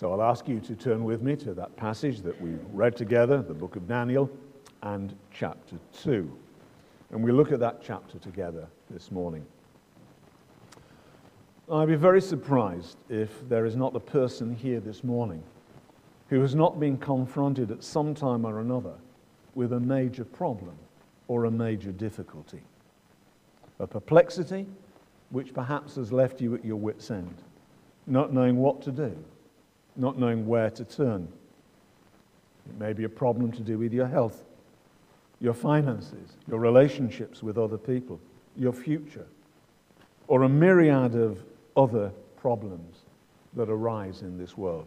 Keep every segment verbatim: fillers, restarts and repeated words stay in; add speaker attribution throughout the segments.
Speaker 1: So I'll ask you to turn with me to that passage that we read together, the book of Daniel, and chapter two. And we look at that chapter together this morning. I'd be very surprised if there is not a person here this morning who has not been confronted at some time or another with a major problem or a major difficulty. A perplexity which perhaps has left you at your wit's end, not knowing what to do, not knowing where to turn. It may be a problem to do with your health, your finances, your relationships with other people, your future, or a myriad of other problems that arise in this world.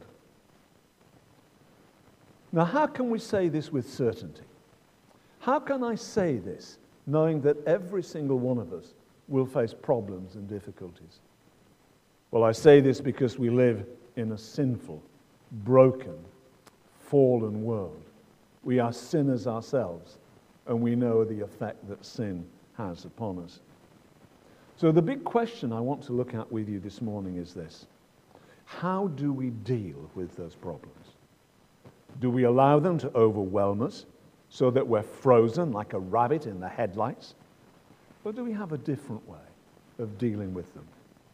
Speaker 1: Now, how can we say this with certainty? How can I say this knowing that every single one of us will face problems and difficulties? Well, I say this because we live in a sinful, broken, fallen world. We are sinners ourselves, and we know the effect that sin has upon us. So the big question I want to look at with you this morning is this: how do we deal with those problems? Do we allow them to overwhelm us so that we're frozen like a rabbit in the headlights? Or do we have a different way of dealing with them?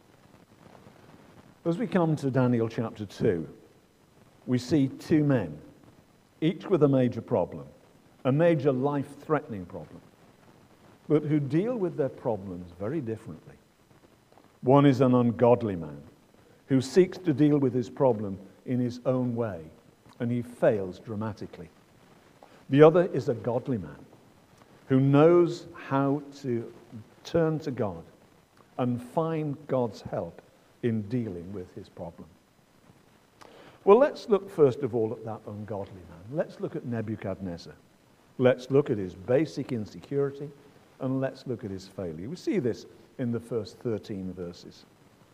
Speaker 1: As we come to Daniel chapter two, we see two men, each with a major problem, a major life-threatening problem, but who deal with their problems very differently. One is an ungodly man who seeks to deal with his problem in his own way, and he fails dramatically. The other is a godly man who knows how to turn to God and find God's help in dealing with his problem. Well, let's look first of all at that ungodly man. Let's look at Nebuchadnezzar. Let's look at his basic insecurity, and let's look at his failure. We see this in the first thirteen verses.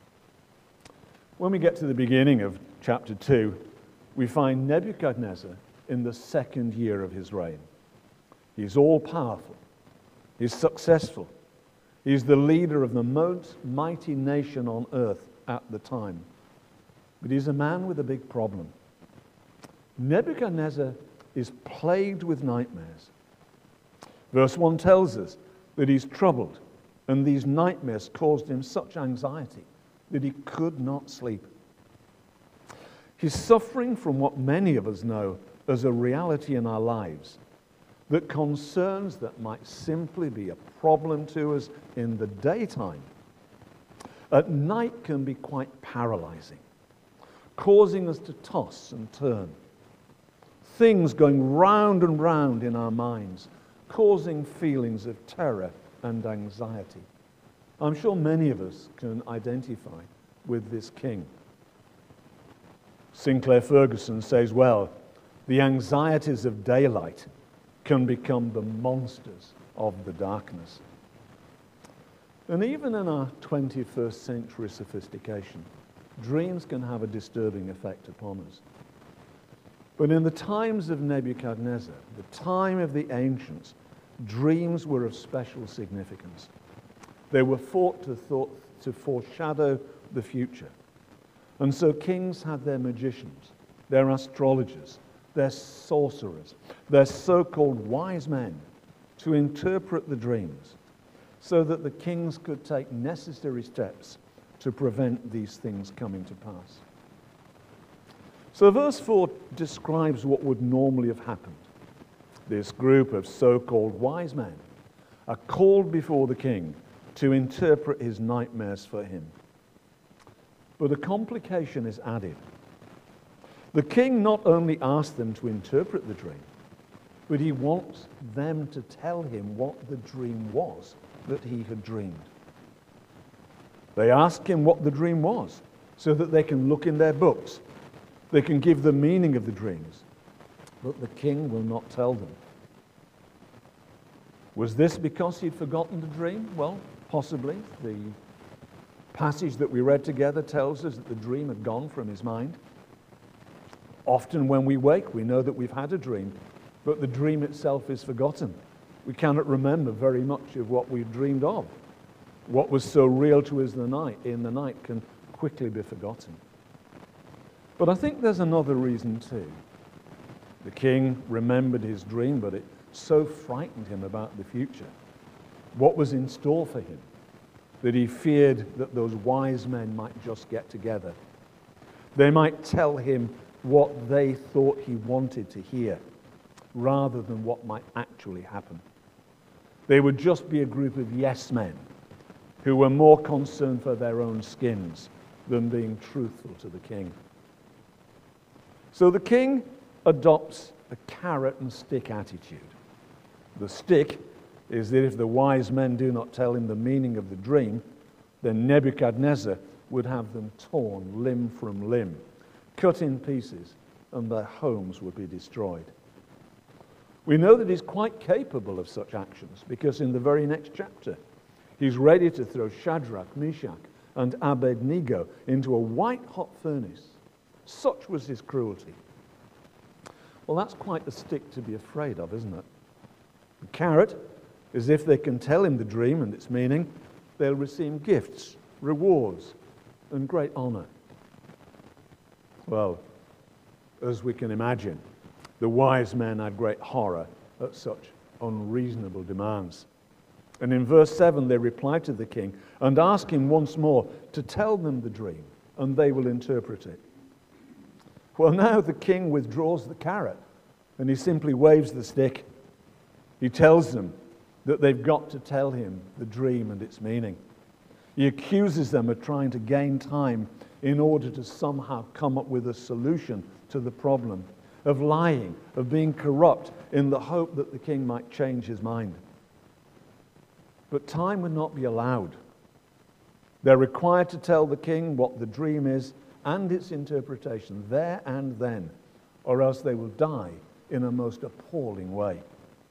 Speaker 1: When we get to the beginning of chapter two, we find Nebuchadnezzar in the second year of his reign. He's all-powerful. He's successful. He's the leader of the most mighty nation on earth at the time. But he's a man with a big problem. Nebuchadnezzar is plagued with nightmares. Verse one tells us that he's troubled, and these nightmares caused him such anxiety that he could not sleep. He's suffering from what many of us know as a reality in our lives, that concerns that might simply be a problem to us in the daytime, at night can be quite paralyzing, causing us to toss and turn. Things going round and round in our minds, causing feelings of terror and anxiety. I'm sure many of us can identify with this king. Sinclair Ferguson says, well, the anxieties of daylight can become the monsters of the darkness. And even in our twenty-first century sophistication, dreams can have a disturbing effect upon us. But in the times of Nebuchadnezzar, the time of the ancients, dreams were of special significance. They were thought to, thought to foreshadow the future. And so kings had their magicians, their astrologers, their sorcerers, their so-called wise men to interpret the dreams so that the kings could take necessary steps to prevent these things coming to pass. So verse four describes what would normally have happened. This group of so-called wise men are called before the king to interpret his nightmares for him. But a complication is added. The king not only asks them to interpret the dream, but he wants them to tell him what the dream was that he had dreamed. They ask him what the dream was so that they can look in their books. They can give the meaning of the dreams, but the king will not tell them. Was this because he'd forgotten the dream? Well, possibly. The passage that we read together tells us that the dream had gone from his mind. Often when we wake, we know that we've had a dream, but the dream itself is forgotten. We cannot remember very much of what we dreamed of. What was so real to us in the night, in the night can quickly be forgotten. But I think there's another reason too. The king remembered his dream, but it so frightened him about the future, what was in store for him, that he feared that those wise men might just get together. They might tell him what they thought he wanted to hear, rather than what might actually happen. They would just be a group of yes men who were more concerned for their own skins than being truthful to the king. So the king adopts a carrot and stick attitude. The stick is that if the wise men do not tell him the meaning of the dream, then Nebuchadnezzar would have them torn limb from limb, cut in pieces, and their homes would be destroyed. We know that he's quite capable of such actions because in the very next chapter, he's ready to throw Shadrach, Meshach, and Abednego into a white-hot furnace. Such was his cruelty. Well, that's quite a stick to be afraid of, isn't it? The carrot is if they can tell him the dream and its meaning, they'll receive gifts, rewards, and great honor. Well, as we can imagine, the wise men had great horror at such unreasonable demands. And in verse seven, they reply to the king and ask him once more to tell them the dream, and they will interpret it. Well, now the king withdraws the carrot, and he simply waves the stick. He tells them that they've got to tell him the dream and its meaning. He accuses them of trying to gain time in order to somehow come up with a solution to the problem, of lying, of being corrupt in the hope that the king might change his mind. But time would not be allowed. They're required to tell the king what the dream is and its interpretation there and then, or else they will die in a most appalling way.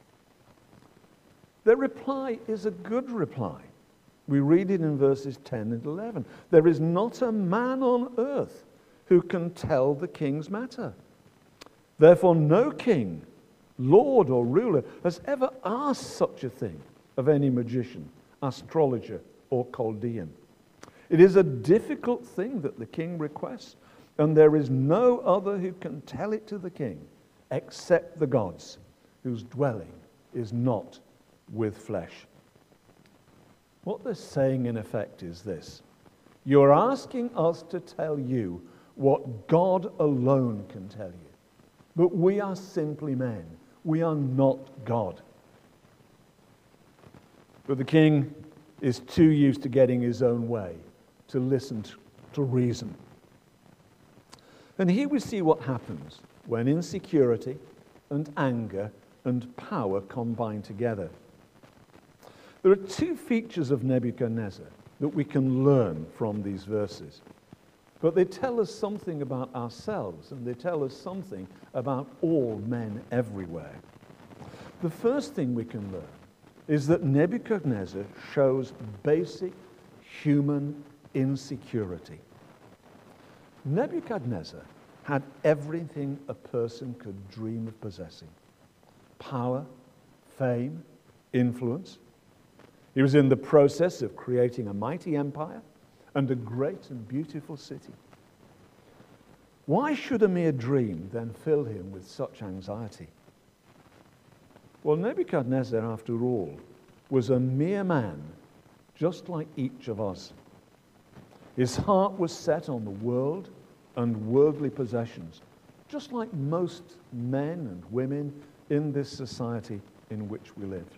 Speaker 1: Their reply is a good reply. We read it in verses ten and eleven. There is not a man on earth who can tell the king's matter. Therefore, no king, lord, or ruler has ever asked such a thing of any magician, astrologer, or Chaldean. It is a difficult thing that the king requests, and there is no other who can tell it to the king except the gods, whose dwelling is not with flesh. What they're saying, in effect, is this: you're asking us to tell you what God alone can tell you. But we are simply men. We are not God. But the king is too used to getting his own way to listen to, to reason. And here we see what happens when insecurity and anger and power combine together. There are two features of Nebuchadnezzar that we can learn from these verses. But they tell us something about ourselves, and they tell us something about all men everywhere. The first thing we can learn is that Nebuchadnezzar shows basic human insecurity. Nebuchadnezzar had everything a person could dream of possessing: power, fame, influence. He was in the process of creating a mighty empire and a great and beautiful city. Why should a mere dream then fill him with such anxiety? Well, Nebuchadnezzar, after all, was a mere man, just like each of us. His heart was set on the world and worldly possessions, just like most men and women in this society in which we live.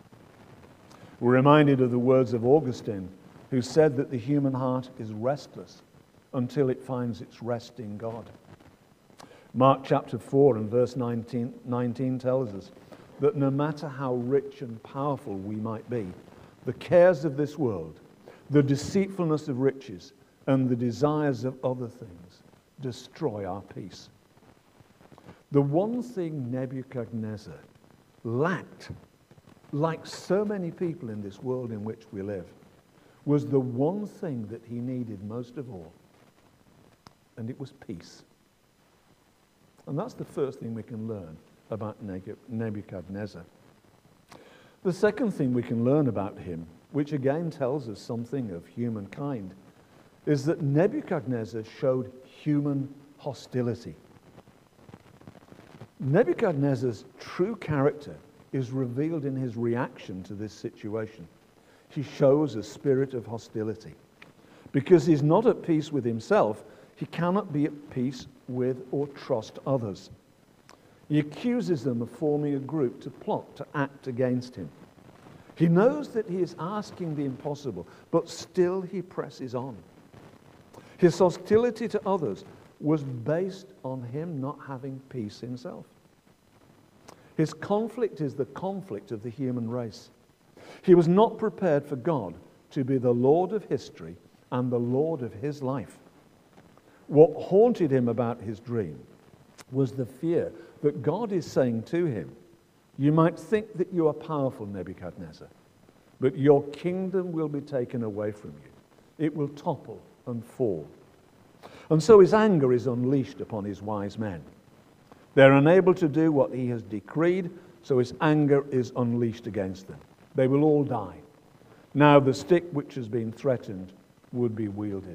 Speaker 1: We're reminded of the words of Augustine, who said that the human heart is restless until it finds its rest in God. Mark chapter four and verse nineteen, nineteen tells us that no matter how rich and powerful we might be, the cares of this world, the deceitfulness of riches, and the desires of other things destroy our peace. The one thing Nebuchadnezzar lacked, like so many people in this world in which we live, was the one thing that he needed most of all, and it was peace. And that's the first thing we can learn about Nebuchadnezzar. The second thing we can learn about him, which again tells us something of humankind, is that Nebuchadnezzar showed human hostility. Nebuchadnezzar's true character is revealed in his reaction to this situation. He shows a spirit of hostility. Because he's not at peace with himself, he cannot be at peace with or trust others. He accuses them of forming a group to plot to act against him. He knows that he is asking the impossible, but still he presses on. His hostility to others was based on him not having peace himself. His conflict is the conflict of the human race. He was not prepared for God to be the Lord of history and the Lord of his life. What haunted him about his dream was the fear that God is saying to him, "You might think that you are powerful, Nebuchadnezzar, but your kingdom will be taken away from you. It will topple and fall." And so his anger is unleashed upon his wise men. They're unable to do what he has decreed, so his anger is unleashed against them. They will all die. Now the stick which has been threatened would be wielded.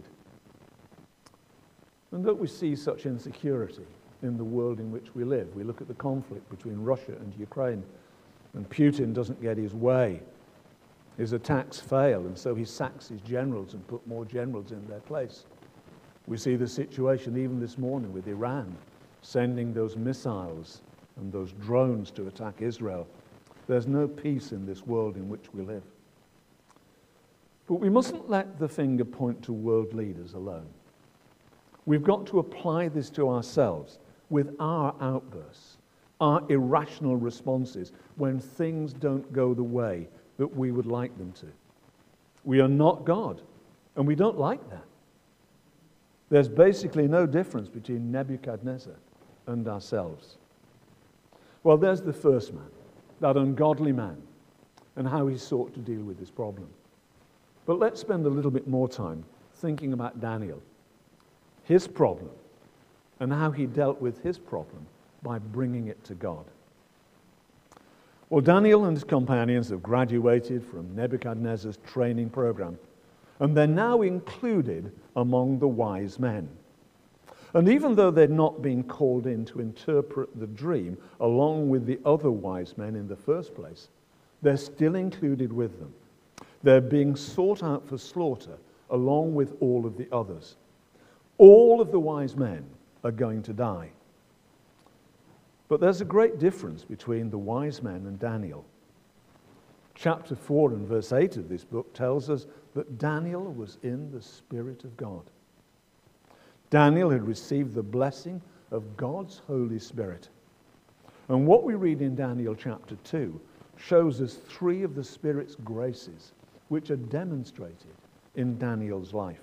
Speaker 1: And don't we see such insecurity in the world in which we live? We look at the conflict between Russia and Ukraine, and Putin doesn't get his way. His attacks fail, and so he sacks his generals and puts more generals in their place. We see the situation even this morning with Iran sending those missiles and those drones to attack Israel. There's no peace in this world in which we live. But we mustn't let the finger point to world leaders alone. We've got to apply this to ourselves with our outbursts, our irrational responses when things don't go the way that we would like them to. We are not God, and we don't like that. There's basically no difference between Nebuchadnezzar and ourselves. Well, there's the first man, that ungodly man, and how he sought to deal with this problem. But let's spend a little bit more time thinking about Daniel, his problem, and how he dealt with his problem by bringing it to God. Well, Daniel and his companions have graduated from Nebuchadnezzar's training program, and they're now included among the wise men. And even though they'd not been called in to interpret the dream along with the other wise men in the first place, they're still included with them. They're being sought out for slaughter along with all of the others. All of the wise men are going to die. But there's a great difference between the wise men and Daniel. Chapter four and verse eight of this book tells us that Daniel was in the Spirit of God. Daniel had received the blessing of God's Holy Spirit. And what we read in Daniel chapter two shows us three of the Spirit's graces which are demonstrated in Daniel's life.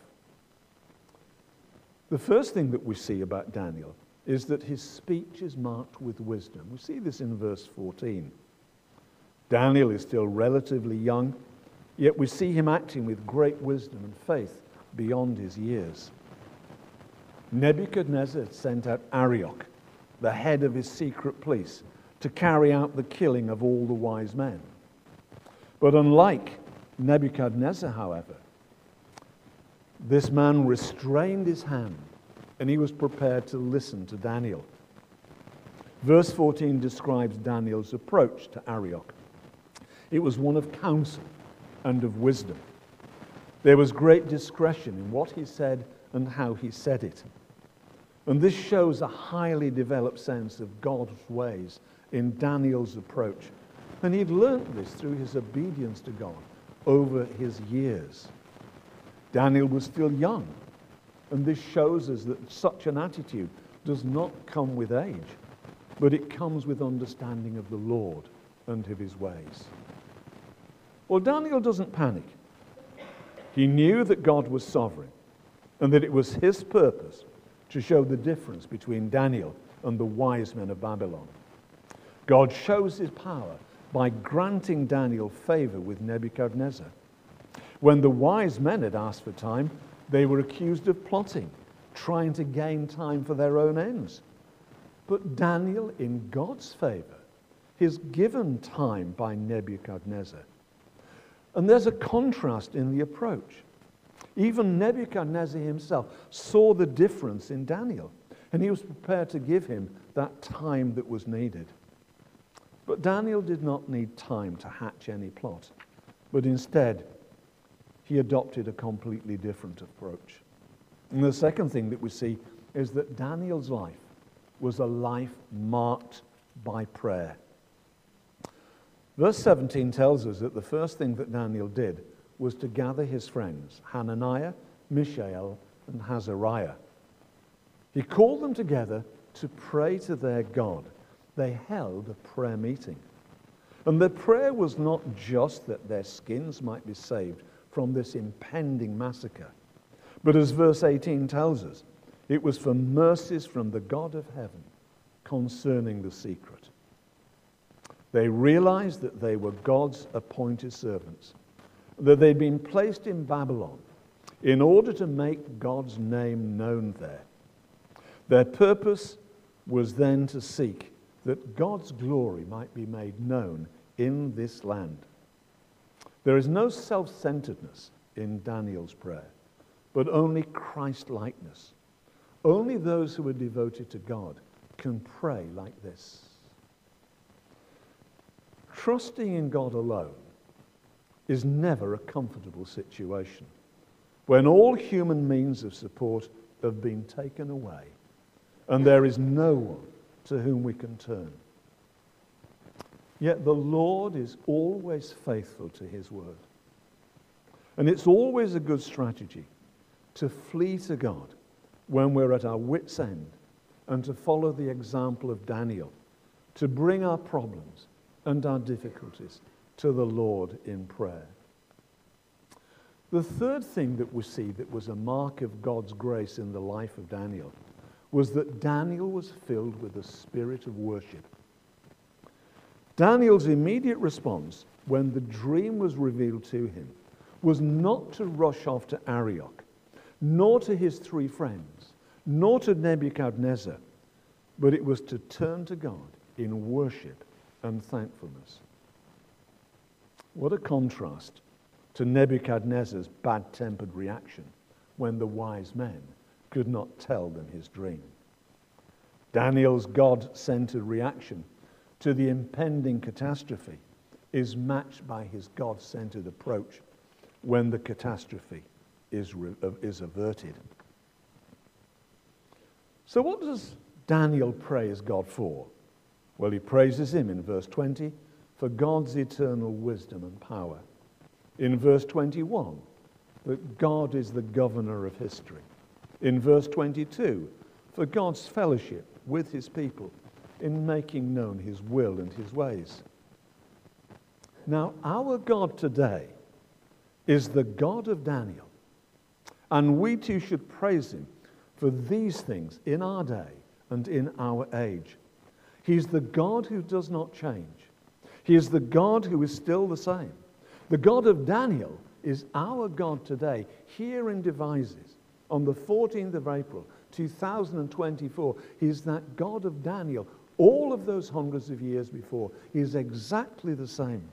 Speaker 1: The first thing that we see about Daniel is that his speech is marked with wisdom. We see this in verse fourteen. Daniel is still relatively young, yet we see him acting with great wisdom and faith beyond his years. Nebuchadnezzar sent out Arioch, the head of his secret police, to carry out the killing of all the wise men. But unlike Nebuchadnezzar, however, this man restrained his hand and he was prepared to listen to Daniel. Verse fourteen describes Daniel's approach to Arioch. It was one of counsel and of wisdom. There was great discretion in what he said and how he said it. And this shows a highly developed sense of God's ways in Daniel's approach. And he'd learnt this through his obedience to God over his years. Daniel was still young, and this shows us that such an attitude does not come with age, but it comes with understanding of the Lord and of his ways. Well, Daniel doesn't panic. He knew that God was sovereign and that it was his purpose to show the difference between Daniel and the wise men of Babylon. God shows his power by granting Daniel favor with Nebuchadnezzar. When the wise men had asked for time, they were accused of plotting, trying to gain time for their own ends. But Daniel, in God's favor, is given time by Nebuchadnezzar. And there's a contrast in the approach. Even Nebuchadnezzar himself saw the difference in Daniel. and he was prepared to give him that time that was needed. But Daniel did not need time to hatch any plot, but instead he adopted a completely different approach. And the second thing that we see is that Daniel's life was a life marked by prayer. Verse seventeen tells us that the first thing that Daniel did was to gather his friends, Hananiah, Mishael, and Azariah. He called them together to pray to their God. They held a prayer meeting. And their prayer was not just that their skins might be saved from this impending massacre, but as verse eighteen tells us, it was for mercies from the God of heaven concerning the secret. They realized that they were God's appointed servants, that they'd been placed in Babylon in order to make God's name known there. Their purpose was then to seek that God's glory might be made known in this land. There is no self-centeredness in Daniel's prayer, but only Christ-likeness. Only those who are devoted to God can pray like this. Trusting in God alone is never a comfortable situation when all human means of support have been taken away and there is no one to whom we can turn. Yet the Lord is always faithful to his word. And it's always a good strategy to flee to God when we're at our wits' end and to follow the example of Daniel, to bring our problems and our difficulties to the Lord in prayer. The third thing that we see that was a mark of God's grace in the life of Daniel was that Daniel was filled with a spirit of worship. Daniel's immediate response when the dream was revealed to him was not to rush off to Arioch, nor to his three friends, nor to Nebuchadnezzar, but it was to turn to God in worship and thankfulness. What a contrast to Nebuchadnezzar's bad-tempered reaction when the wise men could not tell them his dream. Daniel's God-centered reaction to the impending catastrophe is matched by his God-centered approach when the catastrophe is, re- is averted. So what does Daniel praise God for? Well, he praises him in verse twenty for God's eternal wisdom and power. In verse twenty-one, that God is the governor of history. In verse twenty-two, for God's fellowship with his people in making known his will and his ways. Now, our God today is the God of Daniel, and we too should praise him for these things in our day and in our age. He's the God who does not change. He is the God who is still the same. The God of Daniel is our God today, here in Devizes, on the fourteenth of April, two thousand twenty-four. He's that God of Daniel all of those hundreds of years before. He is exactly the same.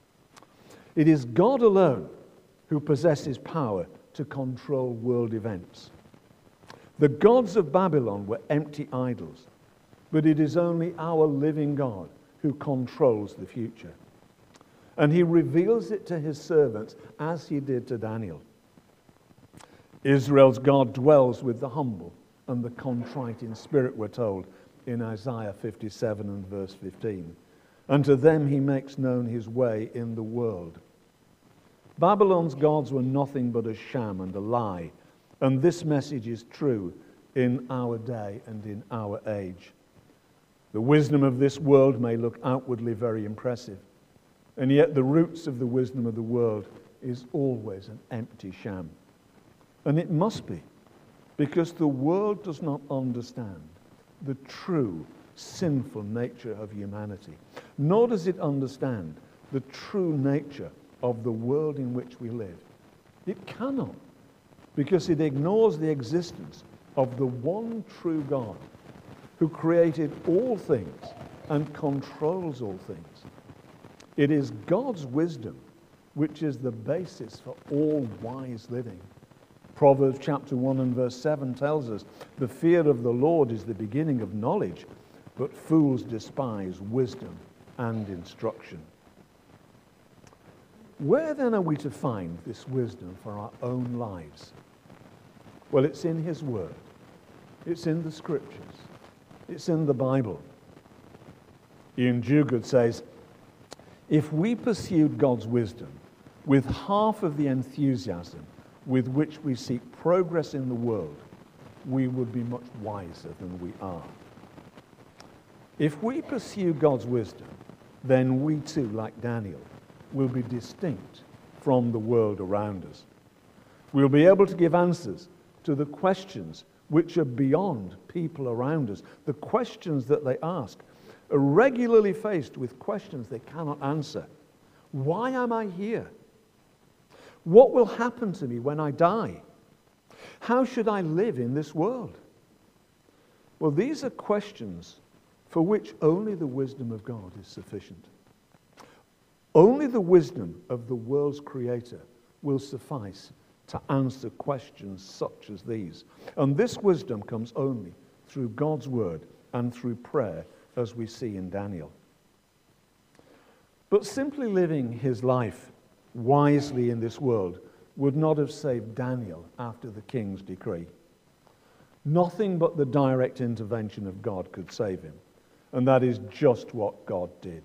Speaker 1: It is God alone who possesses power to control world events. The gods of Babylon were empty idols, but it is only our living God who controls the future. And he reveals it to his servants as he did to Daniel. Israel's God dwells with the humble and the contrite in spirit, we're told in Isaiah fifty-seven and verse fifteen. And to them he makes known his way in the world. Babylon's gods were nothing but a sham and a lie, and this message is true in our day and in our age. The wisdom of this world may look outwardly very impressive, and yet the roots of the wisdom of the world is always an empty sham. And it must be, because the world does not understand the true sinful nature of humanity, nor does it understand the true nature of the world in which we live. It cannot, because it ignores the existence of the one true God who created all things and controls all things. It is God's wisdom which is the basis for all wise living. Proverbs chapter one and verse seven tells us, the fear of the Lord is the beginning of knowledge, but fools despise wisdom and instruction. Where then are we to find this wisdom for our own lives? Well, it's in His Word. It's in the Scriptures. It's in the Bible. Ian Duguid says, if we pursued God's wisdom with half of the enthusiasm with which we seek progress in the world, we would be much wiser than we are. If we pursue God's wisdom, then we too, like Daniel, will be distinct from the world around us. We'll be able to give answers to the questions which are beyond people around us. The questions that they ask are regularly faced with questions they cannot answer. Why am I here? What will happen to me when I die? How should I live in this world? Well, these are questions for which only the wisdom of God is sufficient. Only the wisdom of the world's creator will suffice to answer questions such as these. And this wisdom comes only through God's word and through prayer, as we see in Daniel. But simply living his life wisely in this world would not have saved Daniel after the king's decree. Nothing but the direct intervention of God could save him. And that is just what God did.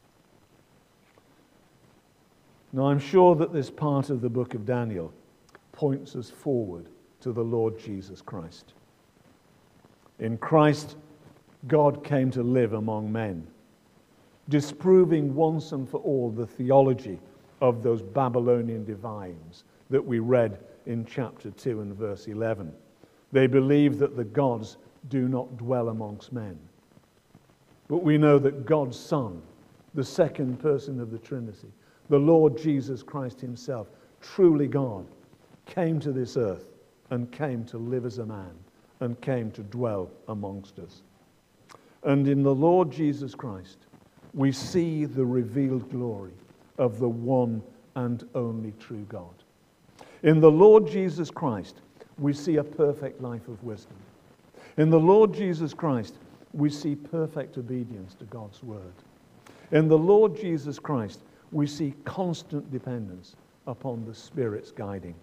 Speaker 1: Now, I'm sure that this part of the book of Daniel points us forward to the Lord Jesus Christ. In Christ, God came to live among men, disproving once and for all the theology of those Babylonian divines that we read in chapter two and verse eleven. They believe that the gods do not dwell amongst men. But we know that God's Son, the second person of the Trinity, the Lord Jesus Christ himself, truly God, came to this earth and came to live as a man and came to dwell amongst us. And in the Lord Jesus Christ, we see the revealed glory of the one and only true God. In the Lord Jesus Christ, we see a perfect life of wisdom. In the Lord Jesus Christ, we see perfect obedience to God's word. In the Lord Jesus Christ, we see constant dependence upon the Spirit's guiding.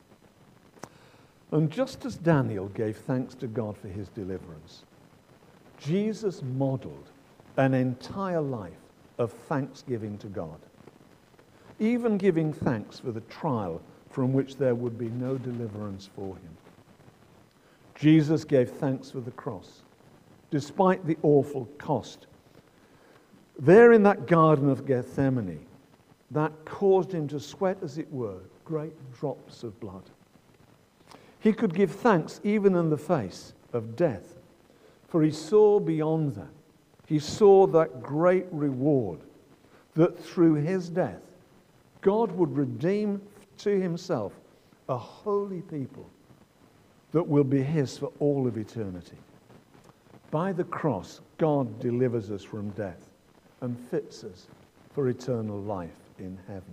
Speaker 1: And just as Daniel gave thanks to God for his deliverance, Jesus modeled an entire life of thanksgiving to God, even giving thanks for the trial from which there would be no deliverance for him. Jesus gave thanks for the cross, despite the awful cost. There in that Garden of Gethsemane, that caused him to sweat, as it were, great drops of blood. He could give thanks even in the face of death, for he saw beyond that. He saw that great reward, that through his death, God would redeem to himself a holy people that will be his for all of eternity. By the cross, God delivers us from death and fits us for eternal life in heaven.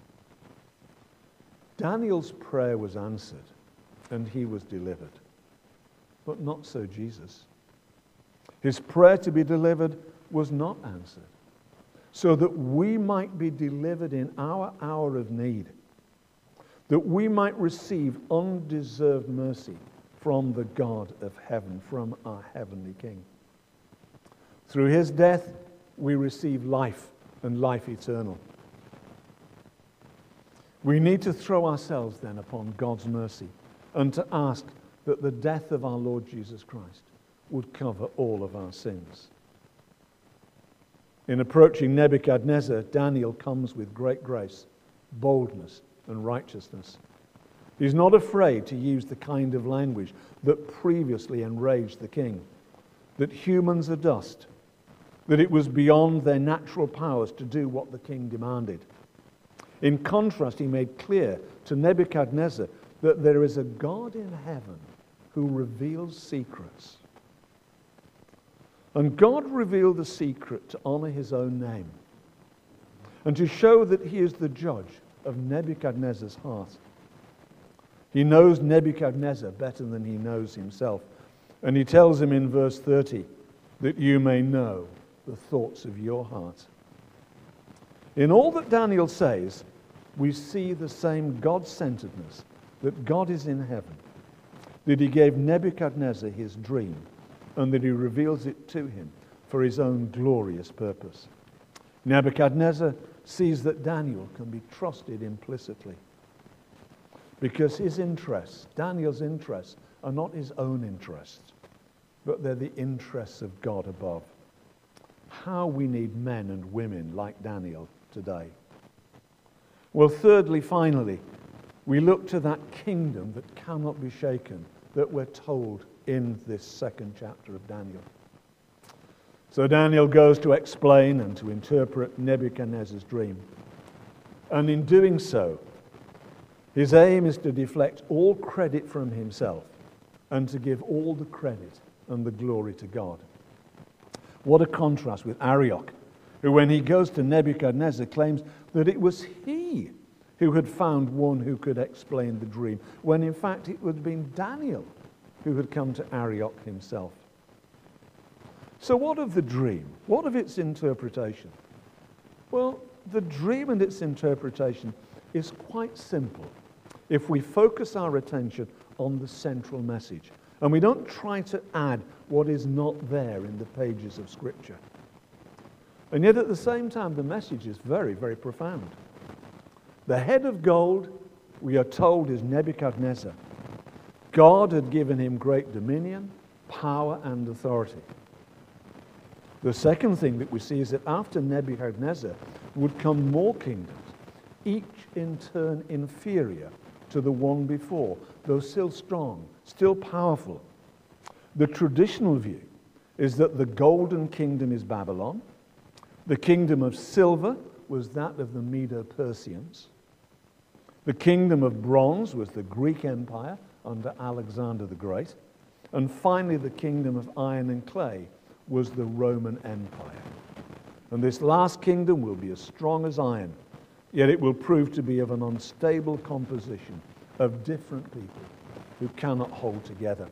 Speaker 1: Daniel's prayer was answered and he was delivered, but not so Jesus. His prayer to be delivered was not answered, so that we might be delivered in our hour of need, that we might receive undeserved mercy from the God of heaven, from our heavenly King. Through his death, we receive life and life eternal. We need to throw ourselves then upon God's mercy and to ask that the death of our Lord Jesus Christ would cover all of our sins. In approaching Nebuchadnezzar, Daniel comes with great grace, boldness, and righteousness. He's not afraid to use the kind of language that previously enraged the king, that humans are dust, that it was beyond their natural powers to do what the king demanded. In contrast, he made clear to Nebuchadnezzar that there is a God in heaven who reveals secrets. And God revealed the secret to honor his own name and to show that he is the judge of Nebuchadnezzar's heart. He knows Nebuchadnezzar better than he knows himself. And he tells him in verse thirty, that you may know the thoughts of your heart. In all that Daniel says, we see the same God-centeredness, that God is in heaven, that he gave Nebuchadnezzar his dream, and that he reveals it to him for his own glorious purpose. Nebuchadnezzar sees that Daniel can be trusted implicitly, because his interests, Daniel's interests, are not his own interests, but they're the interests of God above. How we need men and women like Daniel today. Well, thirdly, finally, we look to that kingdom that cannot be shaken that we're told in this second chapter of Daniel. So Daniel goes to explain and to interpret Nebuchadnezzar's dream. And in doing so, his aim is to deflect all credit from himself and to give all the credit and the glory to God. What a contrast with Arioch, who when he goes to Nebuchadnezzar claims that it was he who had found one who could explain the dream, when in fact it would have been Daniel who had come to Arioch himself. So what of the dream? What of its interpretation? Well, the dream and its interpretation is quite simple if we focus our attention on the central message and we don't try to add what is not there in the pages of Scripture. And yet at the same time, the message is very, very profound. The head of gold, we are told, is Nebuchadnezzar. God had given him great dominion, power, and authority. The second thing that we see is that after Nebuchadnezzar would come more kingdoms, each in turn inferior to the one before, though still strong, still powerful. The traditional view is that the golden kingdom is Babylon. The kingdom of silver was that of the Medo-Persians. The kingdom of bronze was the Greek Empire under Alexander the Great. And finally, the kingdom of iron and clay was the Roman Empire. And this last kingdom will be as strong as iron, yet it will prove to be of an unstable composition of different people who cannot hold together.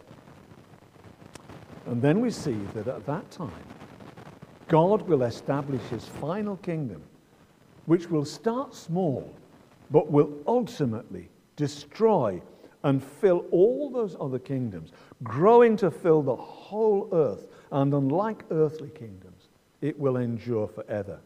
Speaker 1: And then we see that at that time, God will establish his final kingdom, which will start small, but will ultimately destroy and fill all those other kingdoms, growing to fill the whole earth. And unlike earthly kingdoms, it will endure forever.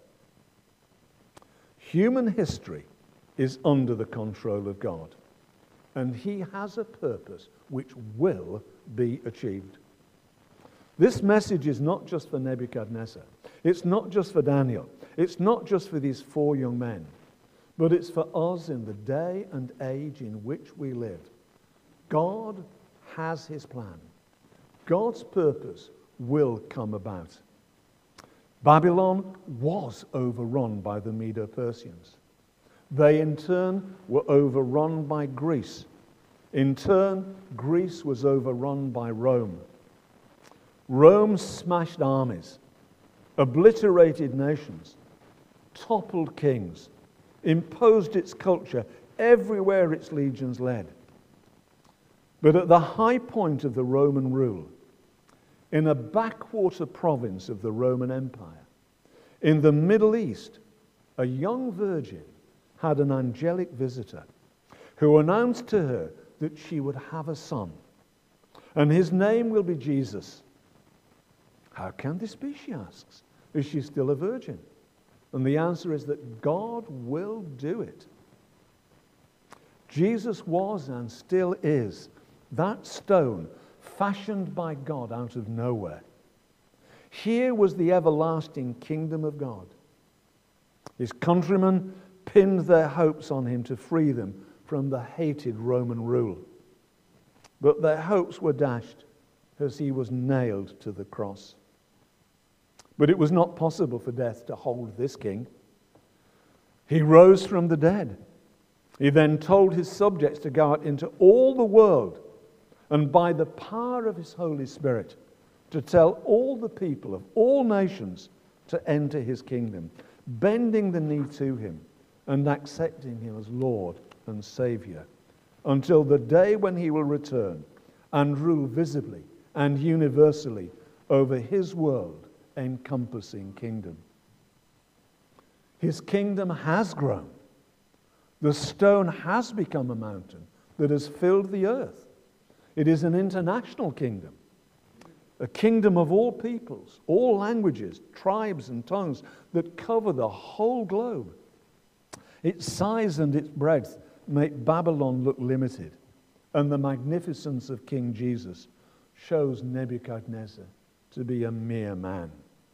Speaker 1: Human history is under the control of God, and he has a purpose which will be achieved. This message is not just for Nebuchadnezzar. It's not just for Daniel. It's not just for these four young men. But it's for us in the day and age in which we live. God has his plan. God's purpose will come about. Babylon was overrun by the Medo-Persians. They in turn were overrun by Greece. In turn, Greece was overrun by Rome. Rome smashed armies, obliterated nations, toppled kings, imposed its culture everywhere its legions led. But at the high point of the Roman rule, in a backwater province of the Roman Empire, in the Middle East, a young virgin had an angelic visitor who announced to her that she would have a son, and his name will be Jesus. How can this be, she asks? Is she still a virgin? And the answer is that God will do it. Jesus was and still is that stone fashioned by God out of nowhere. Here was the everlasting kingdom of God. His countrymen pinned their hopes on him to free them from the hated Roman rule. But their hopes were dashed as he was nailed to the cross. But it was not possible for death to hold this king. He rose from the dead. He then told his subjects to go out into all the world and by the power of his Holy Spirit to tell all the people of all nations to enter his kingdom, bending the knee to him and accepting him as Lord and Savior until the day when he will return and rule visibly and universally over his world encompassing kingdom. His kingdom has grown. The stone has become a mountain that has filled the earth. It is an international kingdom, a kingdom of all peoples, all languages, tribes and tongues that cover the whole globe. Its size and its breadth make Babylon look limited, and the magnificence of King Jesus shows Nebuchadnezzar to be a mere man.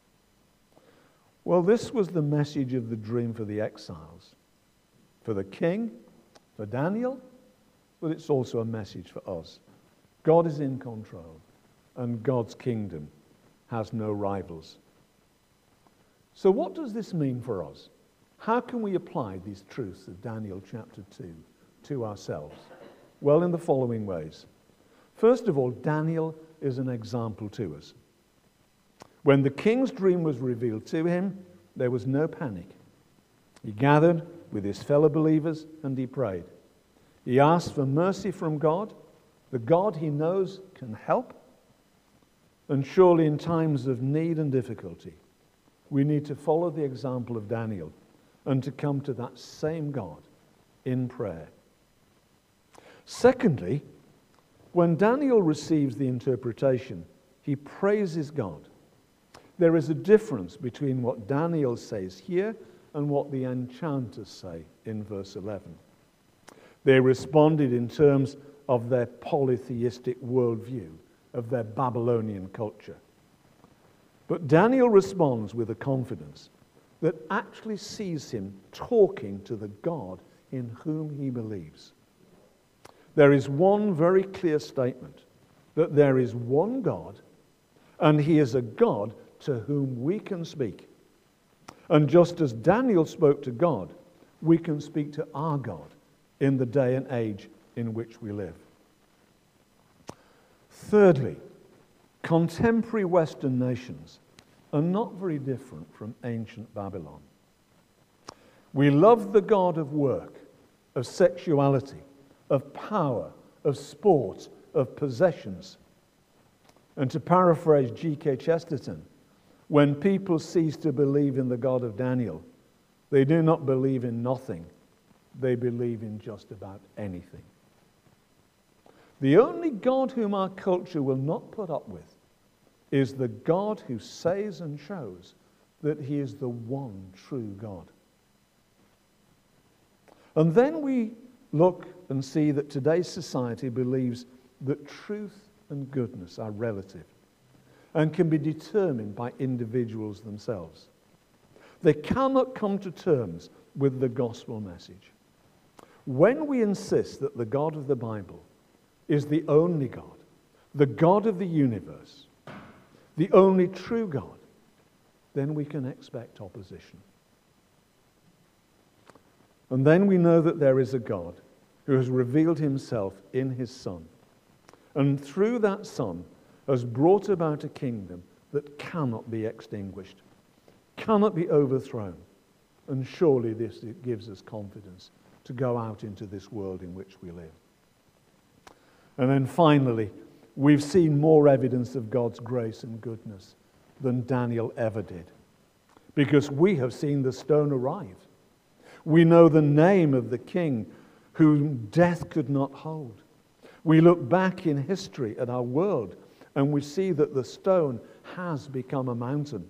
Speaker 1: Well, this was the message of the dream for the exiles, for the king, for Daniel, but it's also a message for us. God is in control, and God's kingdom has no rivals. So what does this mean for us? How can we apply these truths of Daniel chapter two to ourselves? Well, in the following ways. First of all, Daniel is an example to us. When the king's dream was revealed to him, there was no panic. He gathered with his fellow believers and he prayed. He asked for mercy from God, the God he knows can help. And surely in times of need and difficulty, we need to follow the example of Daniel and to come to that same God in prayer. Secondly, when Daniel receives the interpretation, he praises God. There is a difference between what Daniel says here and what the enchanters say in verse eleven. They responded in terms of their polytheistic worldview, of their Babylonian culture. But Daniel responds with a confidence that actually sees him talking to the God in whom he believes. There is one very clear statement, that there is one God, and he is a God to whom we can speak. And just as Daniel spoke to God, we can speak to our God in the day and age in which we live. Thirdly, contemporary Western nations are not very different from ancient Babylon. We love the God of work, of sexuality, of power, of sport, of possessions. And to paraphrase G K Chesterton, when people cease to believe in the God of Daniel, they do not believe in nothing, they believe in just about anything. The only God whom our culture will not put up with is the God who says and shows that he is the one true God. And then we look and see that today's society believes that truth and goodness are relative and can be determined by individuals themselves. They cannot come to terms with the gospel message. When we insist that the God of the Bible is the only God, the God of the universe, the only true God, then we can expect opposition. And then we know that there is a God who has revealed himself in his Son, and through that Son has brought about a kingdom that cannot be extinguished, cannot be overthrown. And surely this gives us confidence to go out into this world in which we live. And then finally, we've seen more evidence of God's grace and goodness than Daniel ever did, because we have seen the stone arrive. We know the name of the king whom death could not hold. We look back in history at our world and we see that the stone has become a mountain.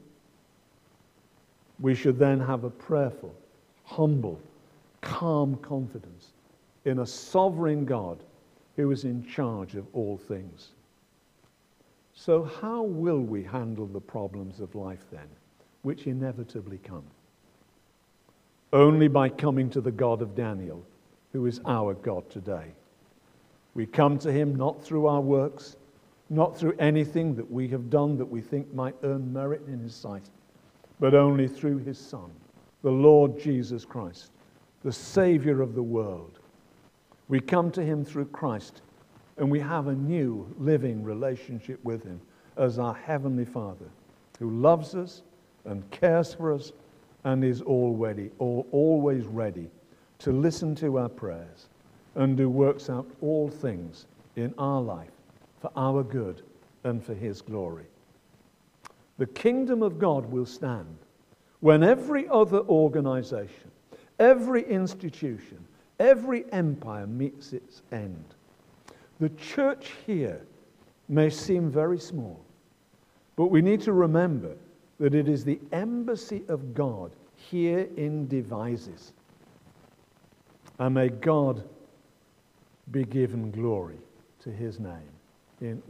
Speaker 1: We should then have a prayerful, humble, calm confidence in a sovereign God who is in charge of all things. So how will we handle the problems of life then, which inevitably come? Only by coming to the God of Daniel, who is our God today. We come to him not through our works, not through anything that we have done that we think might earn merit in his sight, but only through his Son, the Lord Jesus Christ, the Savior of the world. We come to him through Christ, and we have a new living relationship with him as our Heavenly Father, who loves us and cares for us and is already, always ready to listen to our prayers and who works out all things in our life for our good and for his glory. The kingdom of God will stand when every other organization, every institution, every empire meets its end. The church here may seem very small, but we need to remember that it is the embassy of God here in Devizes. And may God be given glory to his name in